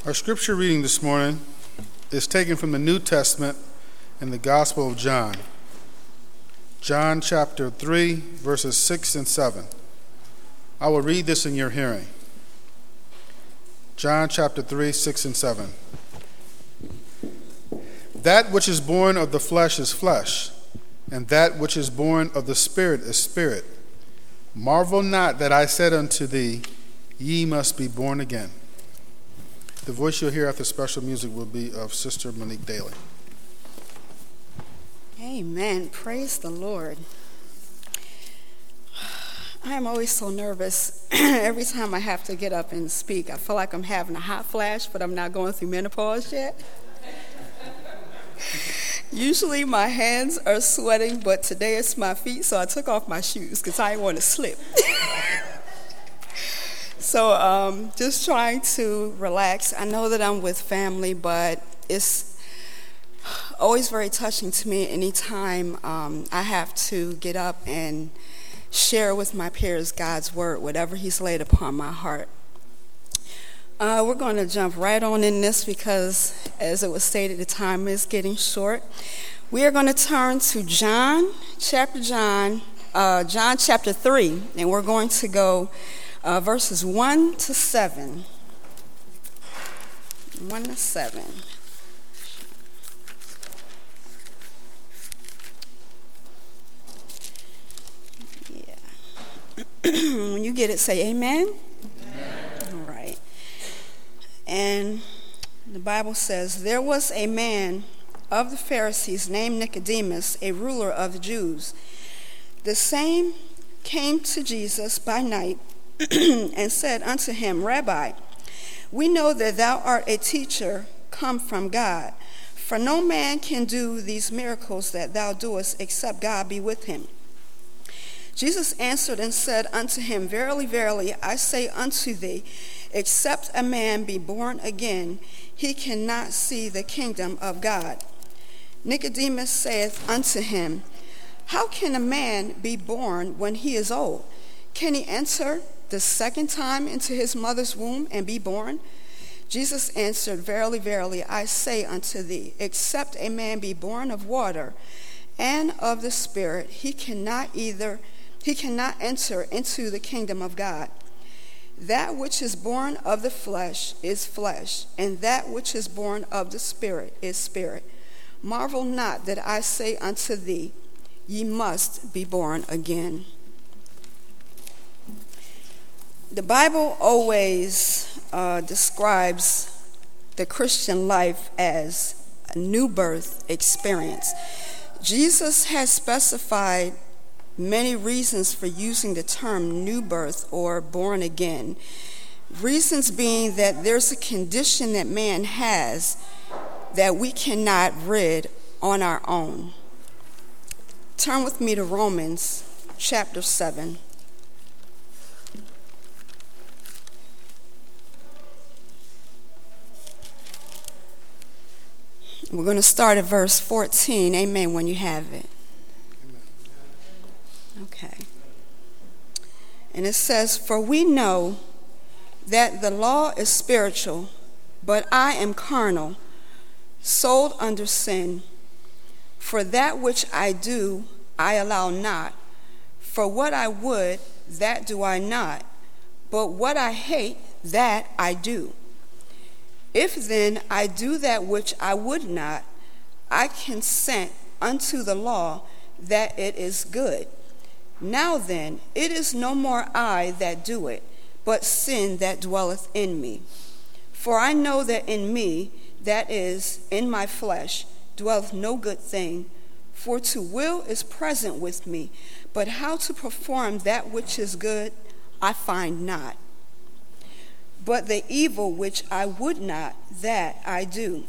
Our scripture reading this morning is taken from the New Testament in the Gospel of John. John chapter 3, verses 6 and 7. I will read this in your hearing. John chapter 3, 6 and 7. That which is born of the flesh is flesh, and that which is born of the Spirit is spirit. Marvel not that I said unto thee, ye must be born again. The voice you'll hear after special music will be of Sister Monique Daly. Amen. Praise the Lord. I am always so nervous every time I have to get up and speak. I feel like I'm having a hot flash, but I'm not going through menopause yet. Usually my hands are sweating, but today it's my feet, so I took off my shoes because I didn't want to slip. So just trying to relax. I know that I'm with family, but it's always very touching to me anytime I have to get up and share with my peers God's word, whatever he's laid upon my heart. We're going to jump right on in this because, as it was stated, the time is getting short. We are going to turn to John chapter 3, and we're going to go verses 1 to 7. 1 to 7. Yeah. When you get it, say amen. Amen. All right. And the Bible says, there was a man of the Pharisees named Nicodemus, a ruler of the Jews. The same came to Jesus by night and said unto him, Rabbi, we know that thou art a teacher come from God, for no man can do these miracles that thou doest except God be with him. Jesus answered and said unto him, Verily, verily, I say unto thee, except a man be born again, he cannot see the kingdom of God. Nicodemus saith unto him, How can a man be born when he is old? Can he enter the second time into his mother's womb and be born? Jesus answered, Verily, verily, I say unto thee, except a man be born of water and of the Spirit, he cannot enter into the kingdom of God. That which is born of the flesh is flesh, and that which is born of the Spirit is spirit. Marvel not that I say unto thee, ye must be born again. The Bible always describes the Christian life as a new birth experience. Jesus has specified many reasons for using the term new birth or born again. Reasons being that there's a condition that man has that we cannot rid on our own. Turn with me to Romans chapter 7. We're going to start at verse 14. Amen, when you have it. Okay. And it says, For we know that the law is spiritual, but I am carnal, sold under sin. For that which I do, I allow not. For what I would, that do I not. But what I hate, that I do. If then I do that which I would not, I consent unto the law that it is good. Now then, it is no more I that do it, but sin that dwelleth in me. For I know that in me, that is, in my flesh, dwelleth no good thing. For to will is present with me, but how to perform that which is good, I find not. But the evil which I would not, that I do.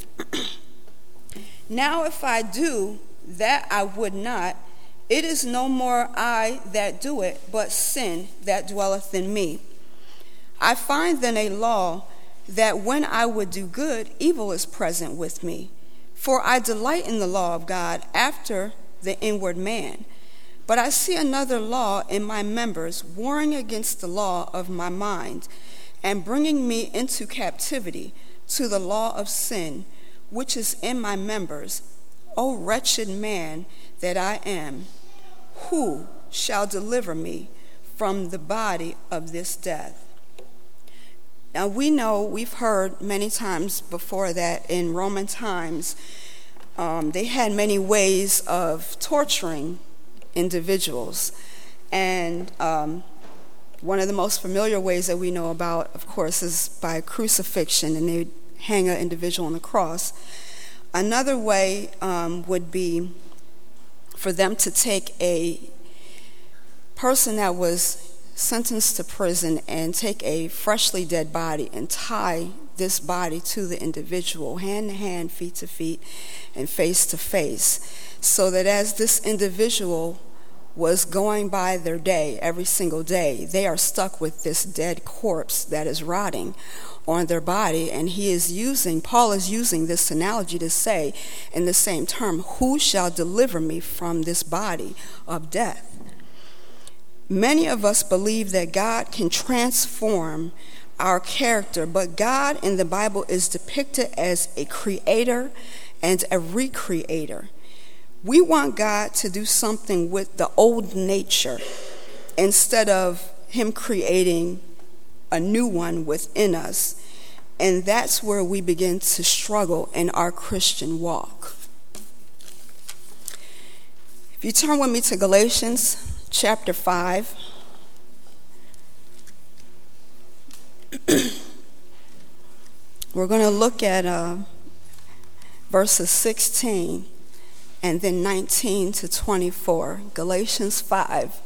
Now if I do that I would not, it is no more I that do it, but sin that dwelleth in me. I find then a law that when I would do good, evil is present with me. For I delight in the law of God after the inward man. But I see another law in my members, warring against the law of my mind, and bringing me into captivity to the law of sin, which is in my members. O wretched man that I am, who shall deliver me from the body of this death? Now we know, we've heard many times before that in Roman times, they had many ways of torturing individuals. And one of the most familiar ways that we know about, of course, is by crucifixion, and they would hang an individual on the cross. Another way would be for them to take a person that was sentenced to prison and take a freshly dead body and tie this body to the individual, hand to hand, feet to feet, and face to face, so that as this individual was going by their day every single day, they are stuck with this dead corpse that is rotting on their body. And Paul is using this analogy to say in the same term, who shall deliver me from this body of death? Many of us believe that God can transform our character, but God in the Bible is depicted as a creator and a recreator. We want God to do something with the old nature instead of him creating a new one within us. And that's where we begin to struggle in our Christian walk. If you turn with me to Galatians chapter 5. We're going to look at verses 16 and then 19 to 24. Galatians 5.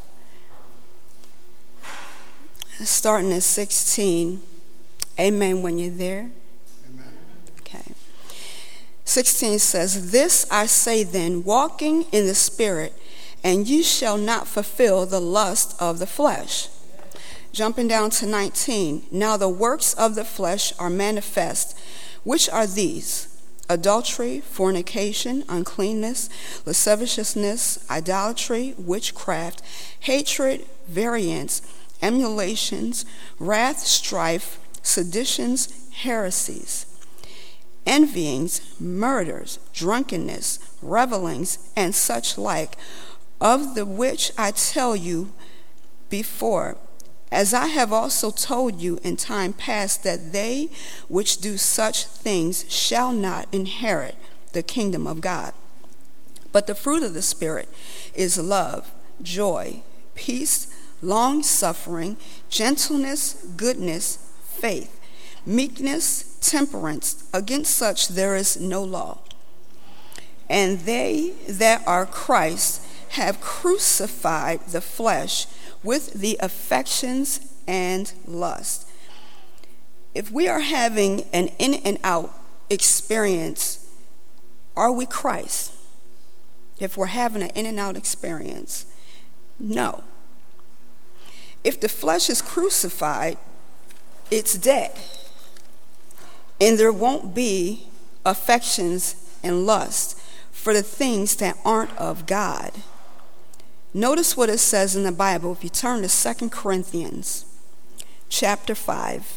Starting at 16. Amen when you're there. Amen. Okay. 16 says, "This I say then, walking in the Spirit, and you shall not fulfill the lust of the flesh." Jumping down to 19. "Now the works of the flesh are manifest, which are these: adultery, fornication, uncleanness, lasciviousness, idolatry, witchcraft, hatred, variance, emulations, wrath, strife, seditions, heresies, envyings, murders, drunkenness, revelings, and such like, of the which I tell you before, as I have also told you in time past, that they which do such things shall not inherit the kingdom of God. But the fruit of the Spirit is love, joy, peace, long-suffering, gentleness, goodness, faith, meekness, temperance. Against such there is no law. And they that are Christ have crucified the flesh with the affections and lust." If we are having an in and out experience, are we Christ? If we're having an in and out experience, no. If the flesh is crucified, it's dead. And there won't be affections and lust for the things that aren't of God. Notice what it says in the Bible. If you turn to 2 Corinthians chapter 5.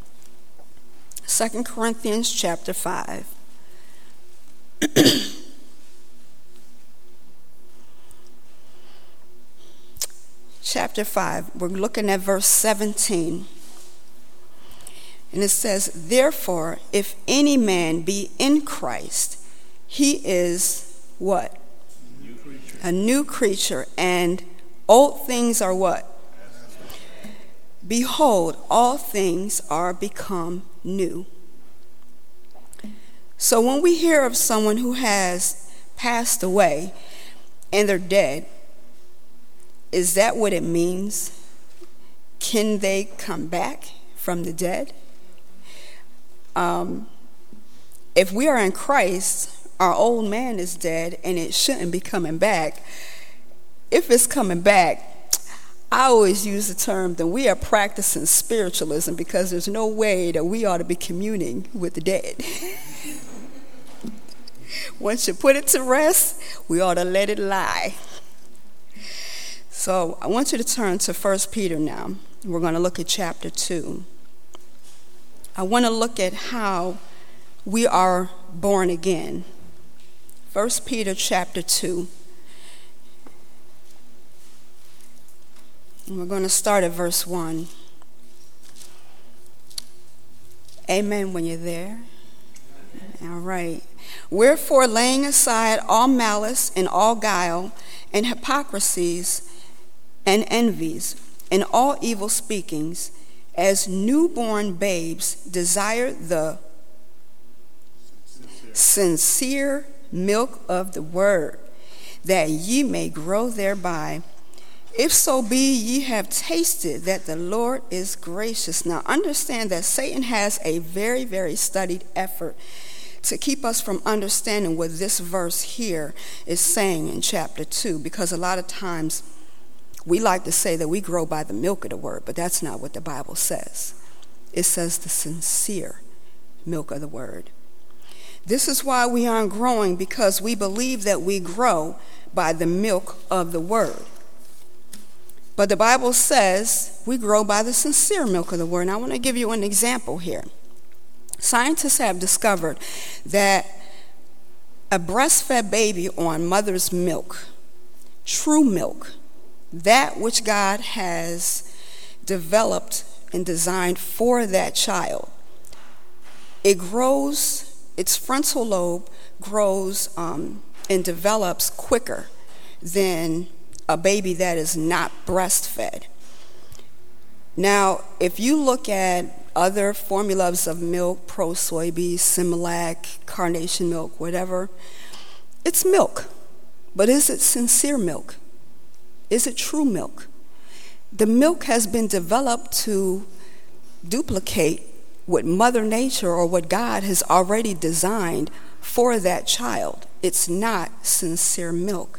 2 Corinthians chapter 5. Chapter 5, we're looking at verse 17. And it says, "Therefore, if any man be in Christ, he is" what? A new creature. And old things are what? Behold, all things are become new. So when we hear of someone who has passed away and they're dead, is that what it means? Can they come back from the dead? If we are in Christ, our old man is dead and it shouldn't be coming back. If it's coming back, I always use the term that we are practicing spiritualism, because there's no way that we ought to be communing with the dead. Once you put it to rest, we ought to let it lie. So I want you to turn to 1 Peter now. We're going to look at chapter 2. I want to look at how we are born again. 1 Peter chapter 2. And we're going to start at verse 1. Amen when you're there. All right. Wherefore, laying aside all malice and all guile and hypocrisies and envies and all evil speakings, as newborn babes desire the sincere milk of the word, that ye may grow thereby, if so be ye have tasted that the Lord is gracious. Now understand that Satan has a very, very studied effort to keep us from understanding what this verse here is saying in chapter 2, because a lot of times we like to say that we grow by the milk of the word, but that's not what the Bible says. It says the sincere milk of the word. This is why we aren't growing, because we believe that we grow by the milk of the word. But the Bible says we grow by the sincere milk of the word. And I want to give you an example here. Scientists have discovered that a breastfed baby on mother's milk, true milk, that which God has developed and designed for that child, it grows, its frontal lobe grows and develops quicker than a baby that is not breastfed. Now, if you look at other formulas of milk, Pro Soybeans, Similac, Carnation milk, whatever, it's milk. But is it sincere milk? Is it true milk? The milk has been developed to duplicate what Mother Nature or what God has already designed for that child. It's not sincere milk.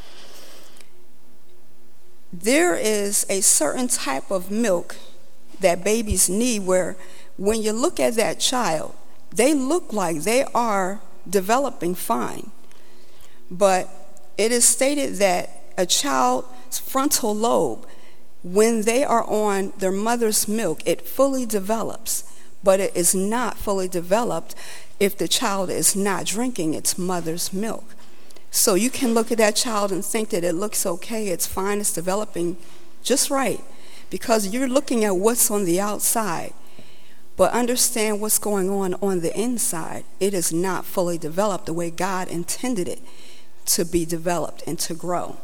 There is a certain type of milk that babies need where when you look at that child, they look like they are developing fine. But it is stated that a child's frontal lobe, when they are on their mother's milk, it fully develops. But it is not fully developed if the child is not drinking its mother's milk. So you can look at that child and think that it looks okay, it's fine, it's developing just right, because you're looking at what's on the outside. But understand what's going on the inside. It is not fully developed the way God intended it to be developed and to grow.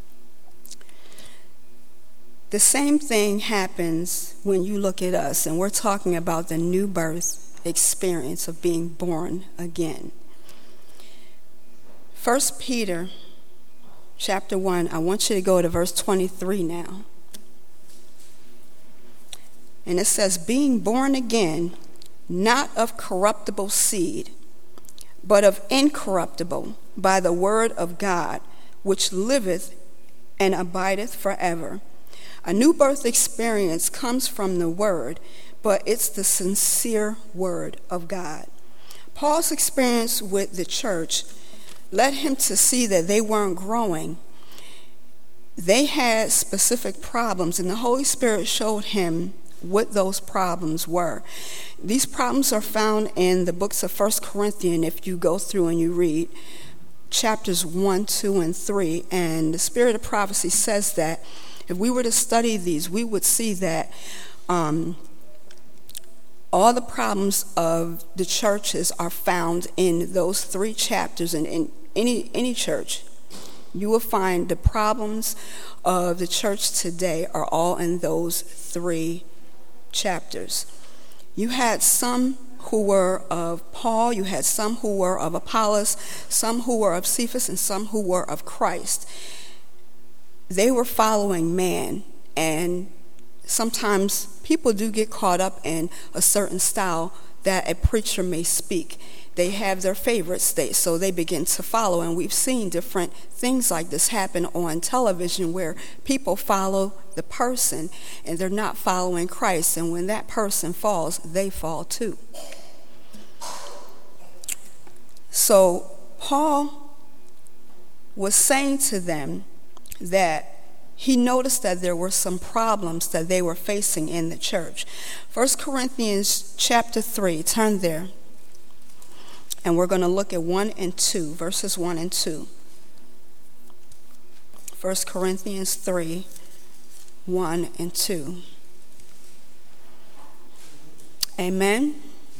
The same thing happens when you look at us, and we're talking about the new birth experience of being born again. 1 Peter chapter 1, I want you to go to verse 23 now. And it says, being born again, not of corruptible seed, but of incorruptible, by the word of God, which liveth and abideth forever. A new birth experience comes from the word, but it's the sincere word of God. Paul's experience with the church led him to see that they weren't growing. They had specific problems, and the Holy Spirit showed him what those problems were. These problems are found in the books of 1 Corinthians, if you go through and you read chapters 1, 2, and 3. And the Spirit of prophecy says that if we were to study these, we would see that all the problems of the churches are found in those 3 chapters. And in any church, you will find the problems of the church today are all in those 3 chapters. You had some who were of Paul, you had some who were of Apollos, some who were of Cephas, and some who were of Christ. They were following man, and sometimes people do get caught up in a certain style that a preacher may speak. They have their favorites, so they begin to follow. And we've seen different things like this happen on television where people follow the person and they're not following Christ. And when that person falls, they fall too. So Paul was saying to them that he noticed that there were some problems that they were facing in the church. 1 Corinthians chapter 3, turn there. And we're going to look at 1 and 2, verses 1 and 2. 1 Corinthians 3, 1 and 2. Amen.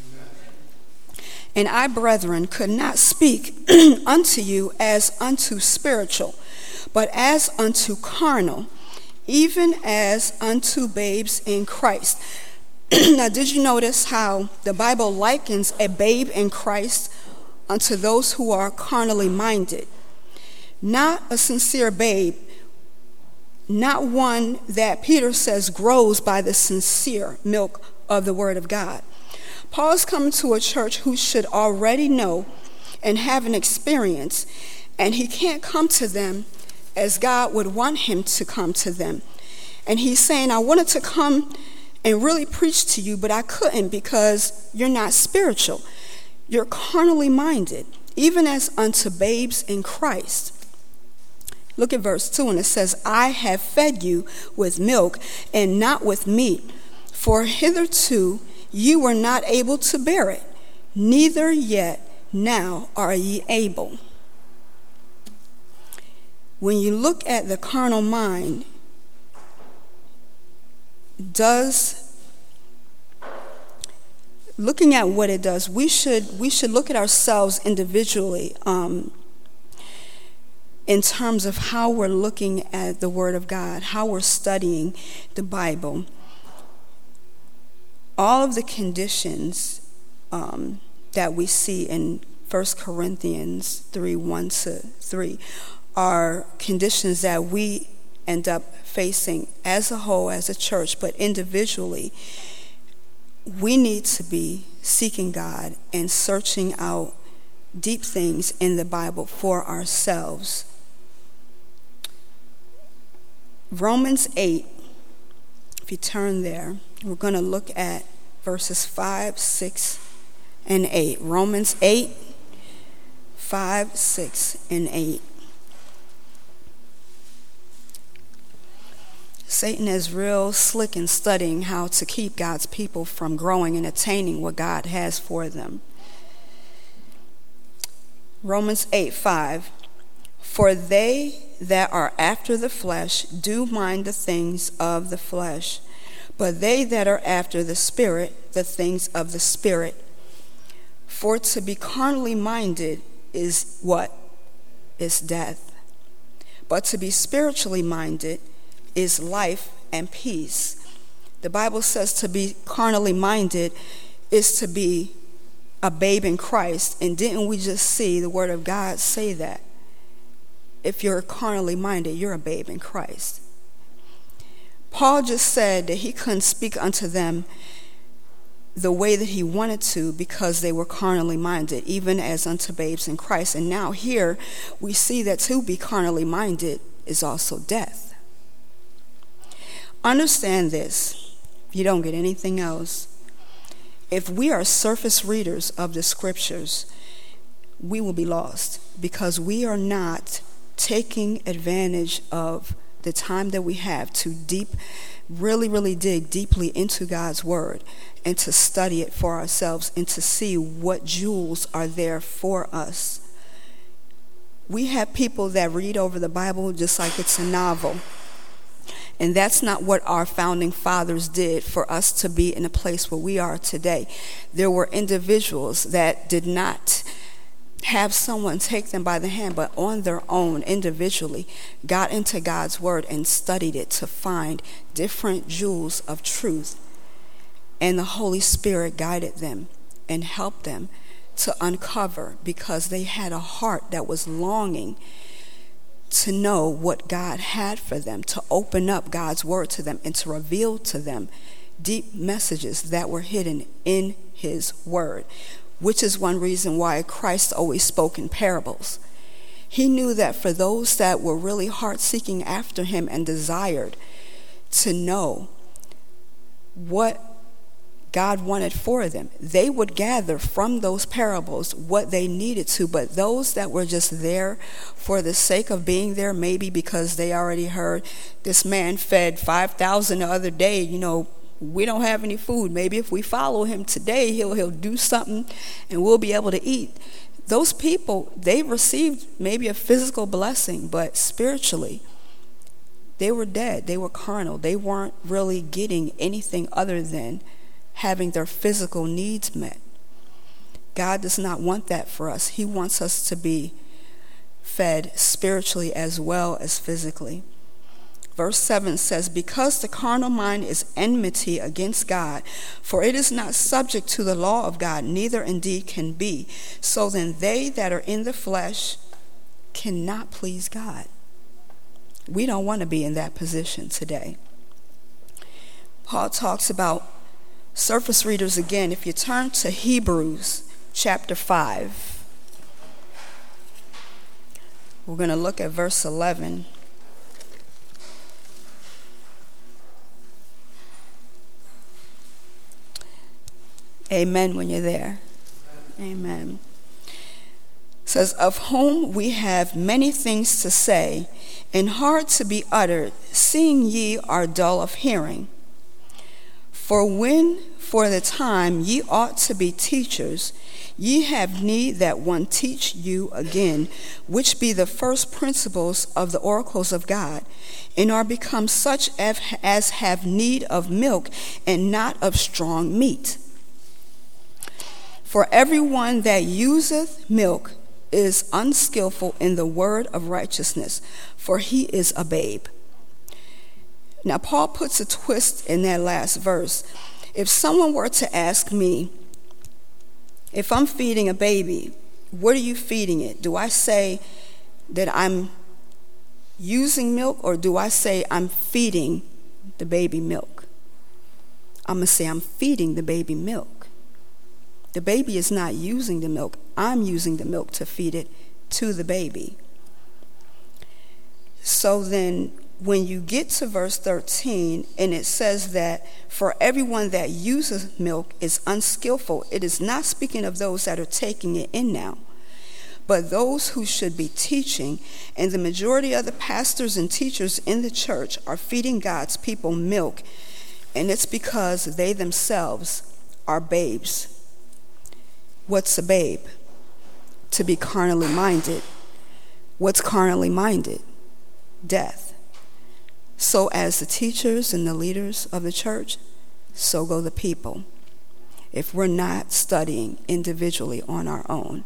And I, brethren, could not speak unto you as unto spiritual, but as unto carnal, even as unto babes in Christ. Now, did you notice how the Bible likens a babe in Christ unto those who are carnally minded? Not a sincere babe, not one that Peter says grows by the sincere milk of the Word of God. Paul's coming to a church who should already know and have an experience, and he can't come to them as God would want him to come to them. And he's saying, I wanted to come and really preach to you, but I couldn't because you're not spiritual. You're carnally minded, even as unto babes in Christ. Look at verse 2, and it says, I have fed you with milk and not with meat, for hitherto you were not able to bear it, neither yet now are ye able. When you look at the carnal mind, looking at what it does, we should look at ourselves individually in terms of how we're looking at the Word of God, how we're studying the Bible. All of the conditions that we see in 1 Corinthians 3, 1 to 3 are conditions that we end up facing as a whole, as a church, but individually, we need to be seeking God and searching out deep things in the Bible for ourselves. Romans 8, if you turn there, we're going to look at verses 5, 6, and 8. Romans 8, 5, 6, and 8. Satan is real slick in studying how to keep God's people from growing and attaining what God has for them. Romans 8, 5. For they that are after the flesh do mind the things of the flesh, but they that are after the Spirit, the things of the Spirit. For to be carnally minded is what? Is death. But to be spiritually minded is life and peace. The Bible says to be carnally minded is to be a babe in Christ. And didn't we just see the Word of God say that? If you're carnally minded, you're a babe in Christ. Paul just said that he couldn't speak unto them the way that he wanted to because they were carnally minded, even as unto babes in Christ. And now here we see that to be carnally minded is also death. Understand this, if you don't get anything else. If we are surface readers of the scriptures, we will be lost because we are not taking advantage of the time that we have to really dig deeply into God's word and to study it for ourselves and to see what jewels are there for us. We have people that read over the Bible just like it's a novel. And that's not what our founding fathers did for us to be in a place where we are today. There were individuals that did not have someone take them by the hand, but on their own, individually, got into God's word and studied it to find different jewels of truth. And the Holy Spirit guided them and helped them to uncover because they had a heart that was longing to know what God had for them, to open up God's word to them and to reveal to them deep messages that were hidden in his word, which is one reason why Christ always spoke in parables. He knew that for those that were really heart-seeking after him and desired to know what God wanted for them, they would gather from those parables what they needed to. But those that were just there for the sake of being there, maybe because they already heard this man fed 5,000 the other day, we don't have any food. Maybe if we follow him today, he'll do something and we'll be able to eat. Those people, they received maybe a physical blessing, but spiritually, they were dead. They were carnal. They weren't really getting anything other than having their physical needs met. God does not want that for us. He wants us to be fed spiritually as well as physically. Verse 7 says, because the carnal mind is enmity against God, for it is not subject to the law of God, neither indeed can be. So then they that are in the flesh cannot please God. We don't want to be in that position today. Paul talks about surface readers again. If you turn to Hebrews chapter 5, we're going to look at verse 11. Amen when you're there. Amen. It says, of whom we have many things to say, and hard to be uttered, seeing ye are dull of hearing. For when for the time ye ought to be teachers, ye have need that one teach you again, which be the first principles of the oracles of God, and are become such as have need of milk, and not of strong meat. For everyone that useth milk is unskillful in the word of righteousness, for he is a babe. Now, Paul puts a twist in that last verse. If someone were to ask me, if I'm feeding a baby, what are you feeding it? Do I say that I'm using milk, or do I say I'm feeding the baby milk? I'm going to say I'm feeding the baby milk. The baby is not using the milk. I'm using the milk to feed it to the baby. So then when you get to verse 13, and it says that for everyone that uses milk is unskillful, it is not speaking of those that are taking it in now, but those who should be teaching. And the majority of the pastors and teachers in the church are feeding God's people milk, and it's because they themselves are babes. What's a babe? To be carnally minded. What's carnally minded? Death. So as the teachers and the leaders of the church, so go the people, if we're not studying individually on our own.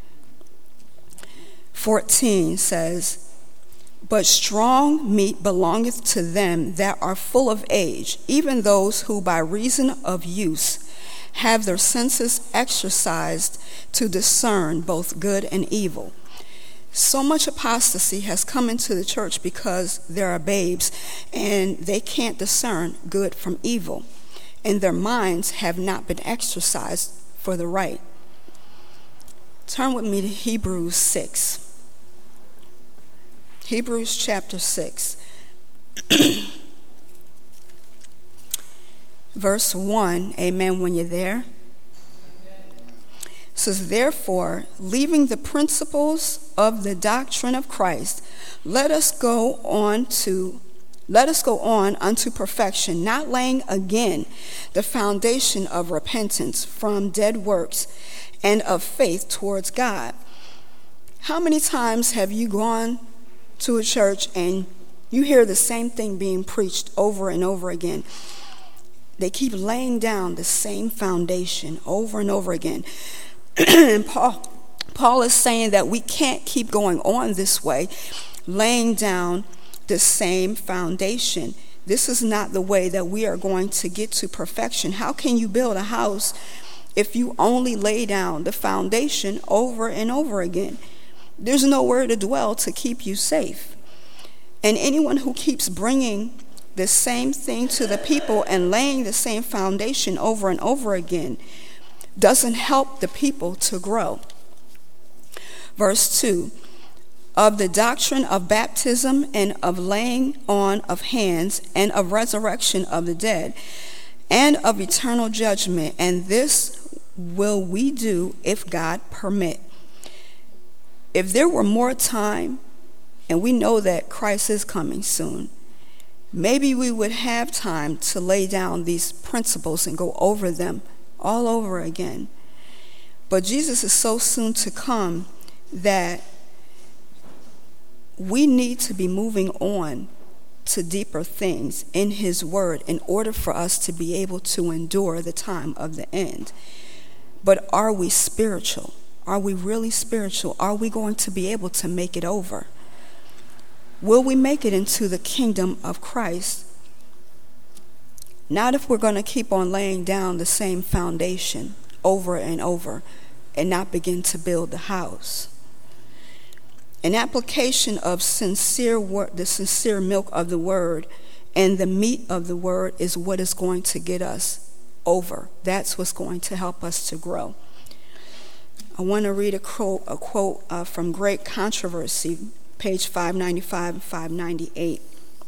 14 says, but strong meat belongeth to them that are full of age, even those who by reason of use have their senses exercised to discern both good and evil. So much apostasy has come into the church because there are babes and they can't discern good from evil, and their minds have not been exercised for the right. Turn with me to Hebrews 6. Hebrews chapter 6. Verse 1, amen when you're there. It says, therefore, leaving the principles of the doctrine of Christ, let us go on unto perfection, not laying again the foundation of repentance from dead works and of faith towards God. How many times have you gone to a church and you hear the same thing being preached over and over again? They keep laying down the same foundation over and over again. And Paul is saying that we can't keep going on this way, laying down the same foundation. This is not the way that we are going to get to perfection. How can you build a house if you only lay down the foundation over and over again? There's nowhere to dwell to keep you safe. And anyone who keeps bringing the same thing to the people and laying the same foundation over and over again doesn't help the people to grow. Verse 2, of the doctrine of baptism and of laying on of hands and of resurrection of the dead and of eternal judgment, and this will we do if God permit. If there were more time, and we know that Christ is coming soon, maybe we would have time to lay down these principles and go over them all over again. But Jesus is so soon to come that we need to be moving on to deeper things in his word in order for us to be able to endure the time of the end. But are we spiritual? Are we really spiritual? Are we going to be able to make it over? Will we make it into the kingdom of Christ? Not if we're going to keep on laying down the same foundation over and over and not begin to build the house. An application of the sincere milk of the word and the meat of the word is what is going to get us over. That's what's going to help us to grow. I want to read a quote from Great Controversy, page 595 and 598.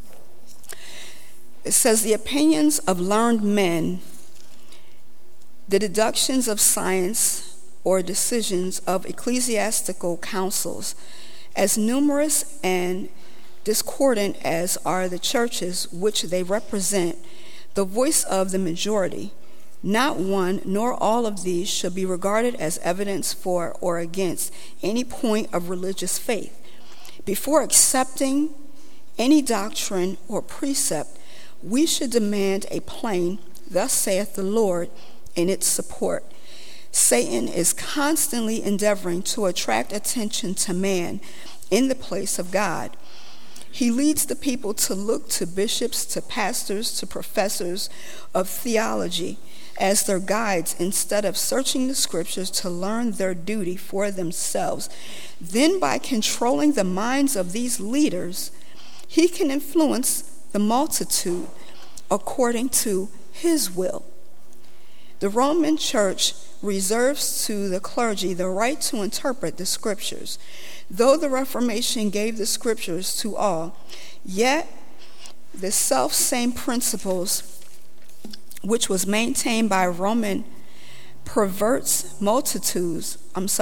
It says, "The opinions of learned men, the deductions of science, or decisions of ecclesiastical councils, as numerous and discordant as are the churches which they represent, the voice of the majority, not one nor all of these should be regarded as evidence for or against any point of religious faith. Before accepting any doctrine or precept, we should demand a plain, 'Thus saith the Lord,' in its support. Satan is constantly endeavoring to attract attention to man in the place of God. He leads the people to look to bishops, to pastors, to professors of theology as their guides instead of searching the scriptures to learn their duty for themselves. Then, by controlling the minds of these leaders, he can influence the multitude according to his will. The Roman Church reserves to the clergy the right to interpret the scriptures. Though the Reformation gave the scriptures to all, yet the self-same principles which was maintained by Roman prevents multitudes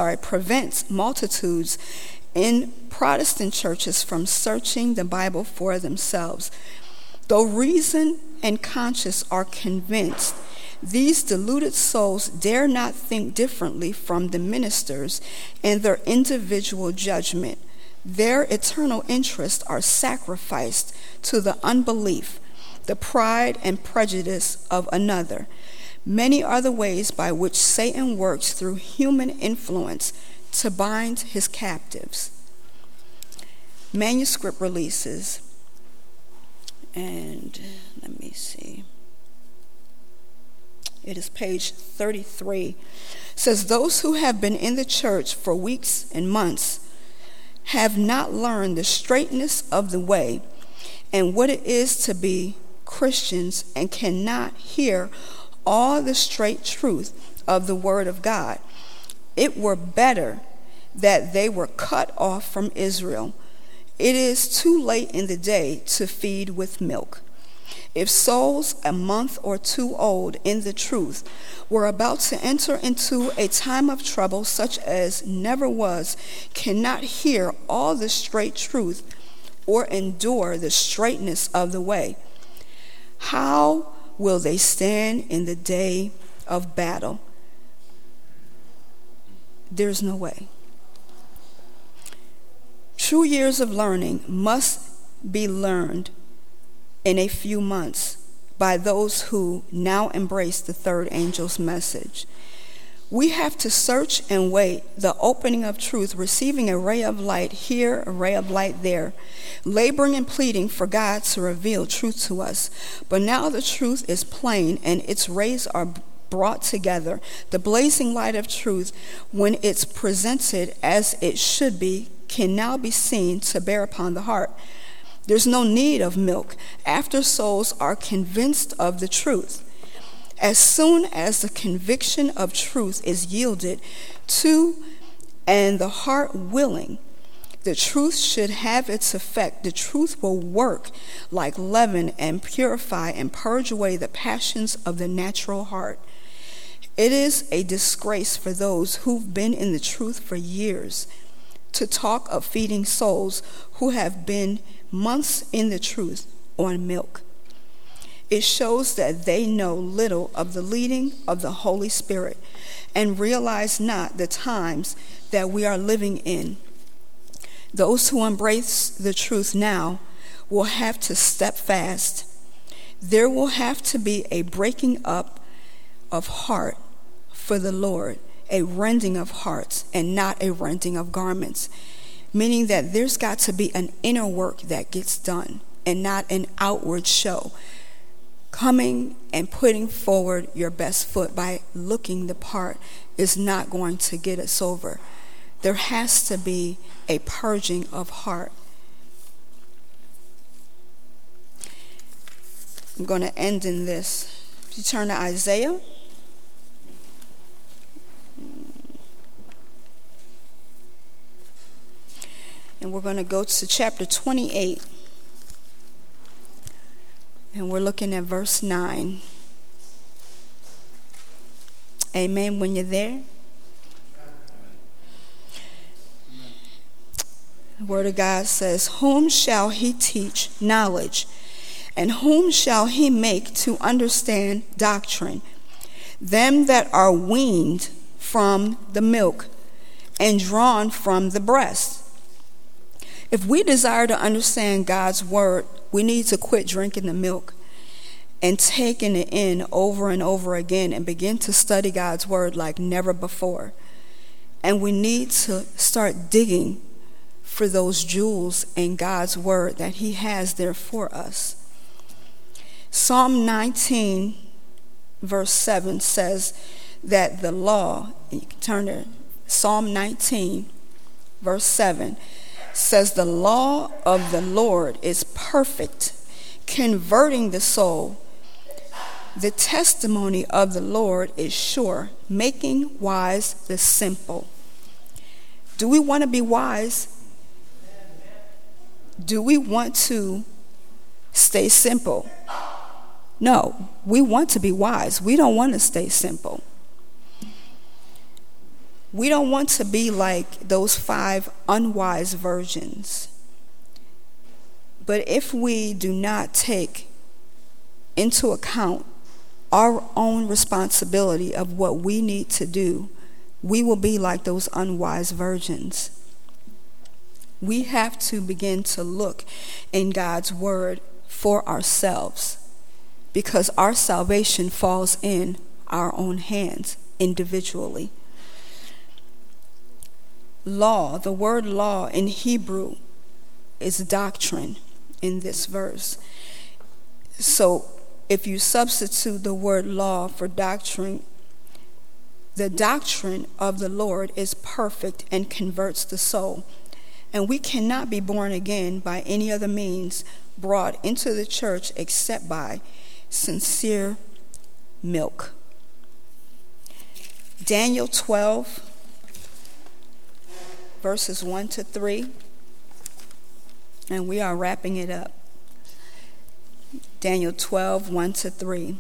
in Protestant churches from searching the Bible for themselves. Though reason and conscience are convinced, these deluded souls dare not think differently from the ministers in their individual judgment. Their eternal interests are sacrificed to the unbelief, the pride and prejudice of another. Many are the ways by which Satan works through human influence to bind his captives." Manuscript releases. And let me see. It is page 33. It says, "Those who have been in the church for weeks and months have not learned the straightness of the way and what it is to be Christians and cannot hear all the straight truth of the Word of God. It were better that they were cut off from Israel. It is too late in the day to feed with milk. If souls a month or two old in the truth were about to enter into a time of trouble such as never was, cannot hear all the straight truth or endure the straightness of the way, how will they stand in the day of battle? There's no way. True years of learning must be learned in a few months by those who now embrace the third angel's message. We have to search and wait the opening of truth, receiving a ray of light here, a ray of light there, laboring and pleading for God to reveal truth to us. But now the truth is plain and its rays are brought together. The blazing light of truth, when it's presented as it should be, can now be seen to bear upon the heart. There's no need of milk after souls are convinced of the truth. As soon as the conviction of truth is yielded to and the heart willing, the truth should have its effect. The truth will work like leaven and purify and purge away the passions of the natural heart. It is a disgrace for those who've been in the truth for years to talk of feeding souls who have been months in the truth on milk. It shows that they know little of the leading of the Holy Spirit and realize not the times that we are living in. Those who embrace the truth now will have to step fast. There will have to be a breaking up of heart for the Lord, a rending of hearts and not a rending of garments, meaning that there's got to be an inner work that gets done and not an outward show. Coming and putting forward your best foot by looking the part is not going to get us over. There has to be a purging of heart. I'm going to end in this. If you turn to Isaiah. And we're going to go to chapter 28. And we're looking at verse 9. Amen. When you're there. The Word of God says, "Whom shall he teach knowledge? And whom shall he make to understand doctrine? Them that are weaned from the milk and drawn from the breast." If we desire to understand God's word, we need to quit drinking the milk and taking it in over and over again and begin to study God's word like never before. And we need to start digging for those jewels in God's word that he has there for us. Psalm 19, verse 7 says that the law, you can turn to Psalm 19, verse 7, says the law of the Lord is perfect, converting the soul. The testimony of the Lord is sure, making wise the simple. Do we want to be wise? Do we want to stay simple? No, we want to be wise. We don't want to stay simple. We don't want to be like those 5 unwise virgins. But if we do not take into account our own responsibility of what we need to do, we will be like those unwise virgins. We have to begin to look in God's word for ourselves, because our salvation falls in our own hands individually. Law, the word law in Hebrew is doctrine in this verse. So if you substitute the word law for doctrine, the doctrine of the Lord is perfect and converts the soul. And we cannot be born again by any other means brought into the church except by sincere milk. Daniel 12, verses 1 to 3, and we are wrapping it up. Daniel 12, 1 to 3.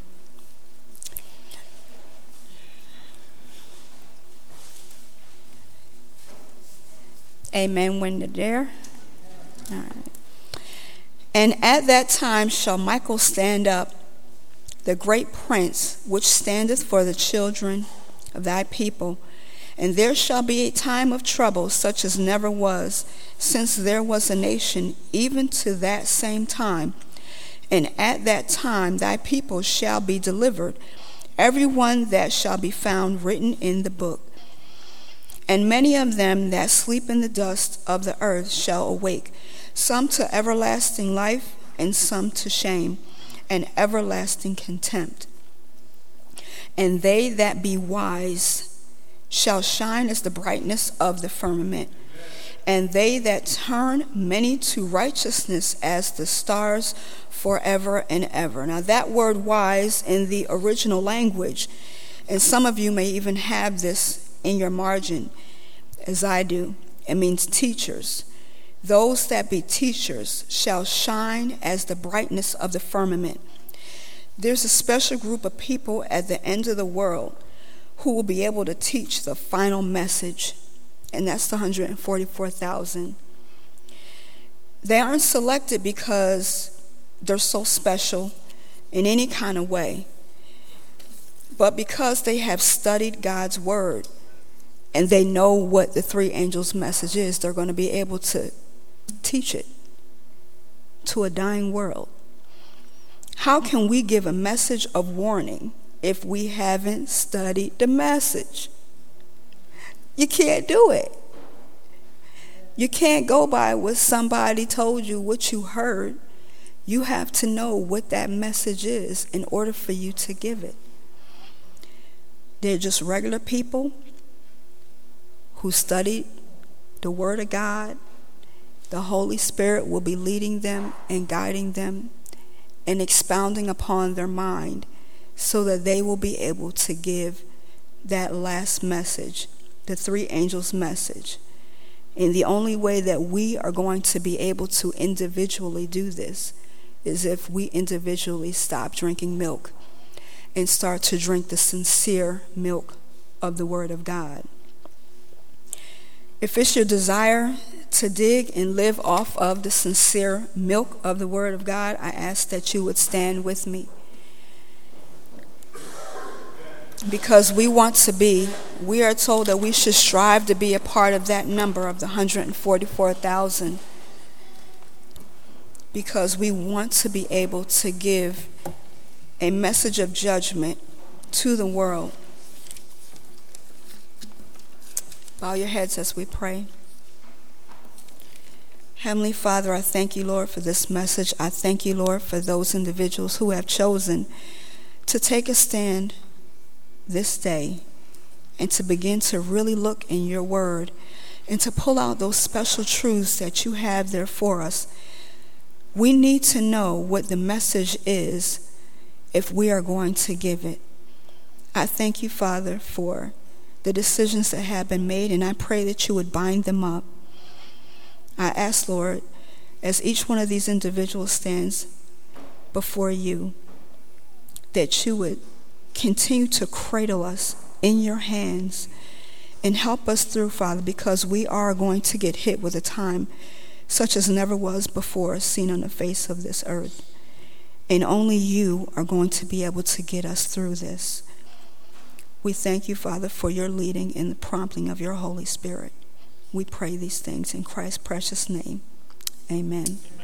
Amen. When you're there. All right. "And at that time shall Michael stand up, the great prince, which standeth for the children of thy people. And there shall be a time of trouble such as never was, since there was a nation, even to that same time. And at that time thy people shall be delivered, every one that shall be found written in the book. And many of them that sleep in the dust of the earth shall awake, some to everlasting life, and some to shame and everlasting contempt. And they that be wise shall shine as the brightness of the firmament, and they that turn many to righteousness as the stars forever and ever." Now that word wise in the original language, and some of you may even have this in your margin, as I do, it means teachers. Those that be teachers shall shine as the brightness of the firmament. There's a special group of people at the end of the world who will be able to teach the final message, and that's the 144,000. They aren't selected because they're so special in any kind of way. But because they have studied God's word and they know what the three angels' message is, they're going to be able to teach it to a dying world. How can we give a message of warning if we haven't studied the message? You can't do it. You can't go by what somebody told you, what you heard. You have to know what that message is in order for you to give it. They're just regular people who studied the Word of God. The Holy Spirit will be leading them and guiding them and expounding upon their mind so that they will be able to give that last message, the three angels' message. And the only way that we are going to be able to individually do this is if we individually stop drinking milk and start to drink the sincere milk of the Word of God. If it's your desire to dig and live off of the sincere milk of the Word of God, I ask that you would stand with me. Because we are told that we should strive to be a part of that number of the 144,000. Because we want to be able to give a message of judgment to the world. Bow your heads as we pray. Heavenly Father, I thank you, Lord, for this message. I thank you, Lord, for those individuals who have chosen to take a stand this day and to begin to really look in your word and to pull out those special truths that you have there for us. We need to know what the message is if we are going to give it. I thank you, Father, for the decisions that have been made, and I pray that you would bind them up. I ask, Lord, as each one of these individuals stands before you, that you would continue to cradle us in your hands and help us through, Father, because we are going to get hit with a time such as never was before seen on the face of this earth. And only you are going to be able to get us through this. We thank you, Father, for your leading and the prompting of your Holy Spirit. We pray these things in Christ's precious name. Amen.